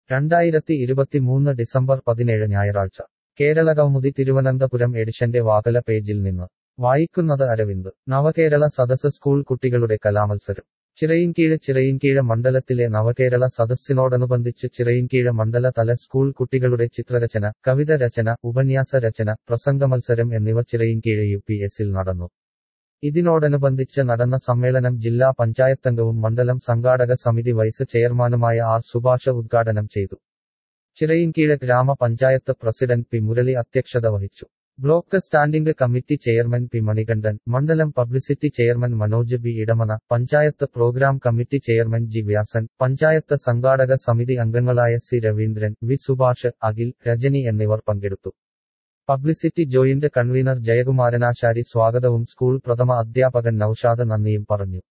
2023 December 17 ഞായറാഴ്ച കേരളകൗമുദി തിരുവനന്തപുരം എഡിഷന്റെ വാകല പേജിൽ നിന്ന് വായിക്കുന്നത് അരവിന്ദ്. നവകേരള സദസ് സ്കൂൾ കുട്ടികളുടെ കലാമത്സരം ചിറയിൻകീഴ് മണ്ഡലത്തിലെ നവകേരള സദസ്സിനോടനുബന്ധിച്ച് ചിറയിൻകീഴ് മണ്ഡല തല സ്കൂൾ കുട്ടികളുടെ ചിത്രരചന, കവിത രചന, ഉപന്യാസ രചന, പ്രസംഗമത്സരം എന്നിവ ചിറയിൻകീഴ് UPSൽ നടന്നു. ഇതിനോടനുബന്ധിച്ച് നടന്ന സമ്മേളനം ജില്ലാ പഞ്ചായത്തംഗവും മണ്ഡലം സംഘാടക സമിതി വൈസ് ചെയർമാനുമായ R. സുഭാഷ് ഉദ്ഘാടനം ചെയ്തു. ചിറയിൻകീഴ് ഗ്രാമപഞ്ചായത്ത് പ്രസിഡന്റ് പി. മുരളി അധ്യക്ഷത വഹിച്ചു. Block standing committee chairman P. Manikandan, മണ്ഡലം publicity chairman Manoj B. Edamana, panchayat programme committee chairman G. Vyasan, panchayat സംഘാടക സമിതി അംഗങ്ങളായ സി. രവീന്ദ്രൻ, വി. സുഭാഷ്, അഖിൽ, രജനി എന്നിവർ പങ്കെടുത്തു. പബ്ലിസിറ്റി ജോയിന്റ് കൺവീനർ ജയകുമാരനാശാരി സ്വാഗതവും സ്കൂൾ പ്രഥമ അധ്യാപകൻ നൌഷാദ് നന്ദിയും പറഞ്ഞു.